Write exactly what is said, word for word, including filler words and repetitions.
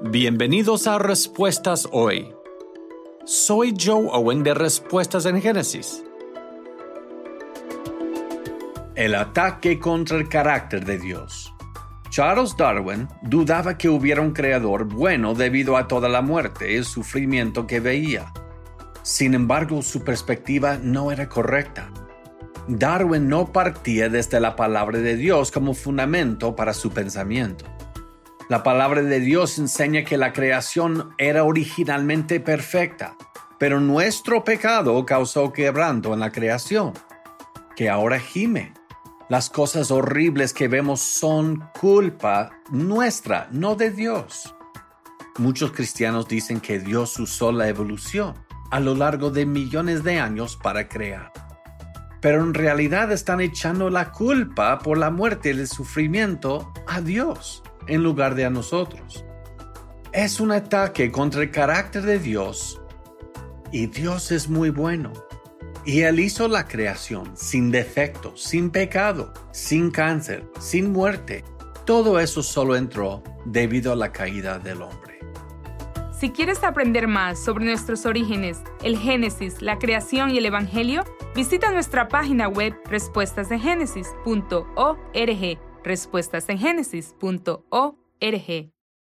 Bienvenidos a Respuestas Hoy. Soy Joe Owen de Respuestas en Génesis. El ataque contra el carácter de Dios. Charles Darwin dudaba que hubiera un creador bueno debido a toda la muerte y el sufrimiento que veía. Sin embargo, su perspectiva no era correcta. Darwin no partía desde la palabra de Dios como fundamento para su pensamiento. La palabra de Dios enseña que la creación era originalmente perfecta, pero nuestro pecado causó quebranto en la creación, que ahora gime. Las cosas horribles que vemos son culpa nuestra, no de Dios. Muchos cristianos dicen que Dios usó la evolución a lo largo de millones de años para crear. Pero en realidad están echando la culpa por la muerte y el sufrimiento a Dios en lugar de a nosotros. Es un ataque contra el carácter de Dios, y Dios es muy bueno. Y Él hizo la creación sin defecto, sin pecado, sin cáncer, sin muerte. Todo eso solo entró debido a la caída del hombre. Si quieres aprender más sobre nuestros orígenes, el Génesis, la creación y el Evangelio, visita nuestra página web respuestas en génesis punto org. respuestas en génesis punto org.